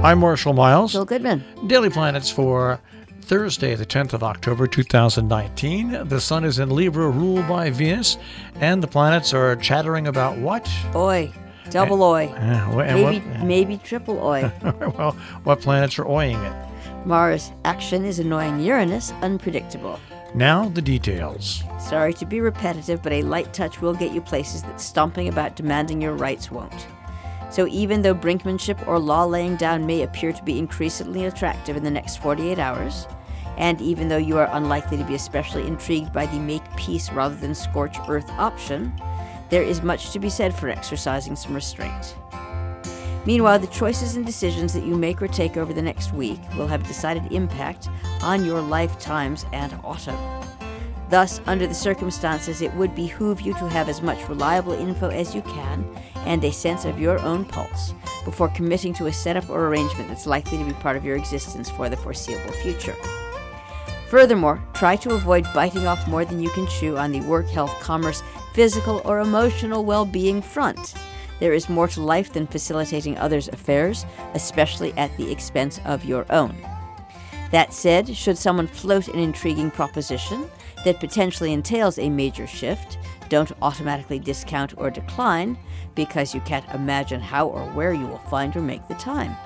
I'm Marshall Miles. Bill Goodman. Daily Planets for Thursday, the 10th of October, 2019. The sun is in Libra, ruled by Venus, and the planets are chattering about what? Oi. Double oi. Maybe triple oi. Well, what planets are oiing it? Mars' action is annoying Uranus, unpredictable. Now, the details. Sorry to be repetitive, but a light touch will get you places that stomping about demanding your rights won't. So even though brinkmanship or law laying down may appear to be increasingly attractive in the next 48 hours, and even though you are unlikely to be especially intrigued by the make peace rather than scorch earth option, there is much to be said for exercising some restraint. Meanwhile, the choices and decisions that you make or take over the next week will have a decided impact on your lifetimes and autumn. Thus, under the circumstances, it would behoove you to have as much reliable info as you can and a sense of your own pulse before committing to a setup or arrangement that's likely to be part of your existence for the foreseeable future. Furthermore, try to avoid biting off more than you can chew on the work, health, commerce, physical, or emotional well-being front. There is more to life than facilitating others' affairs, especially at the expense of your own. That said, should someone float an intriguing proposition that potentially entails a major shift, don't automatically discount or decline because you can't imagine how or where you will find or make the time.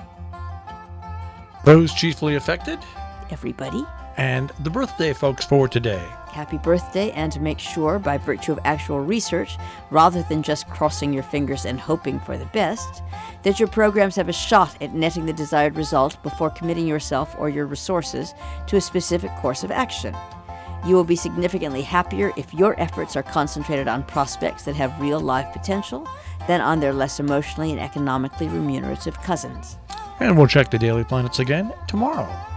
Those chiefly affected? Everybody. And the birthday folks for today. Happy birthday, and to make sure, by virtue of actual research, rather than just crossing your fingers and hoping for the best, that your programs have a shot at netting the desired result before committing yourself or your resources to a specific course of action. You will be significantly happier if your efforts are concentrated on prospects that have real life potential than on their less emotionally and economically remunerative cousins. And we'll check the Daily Planets again tomorrow.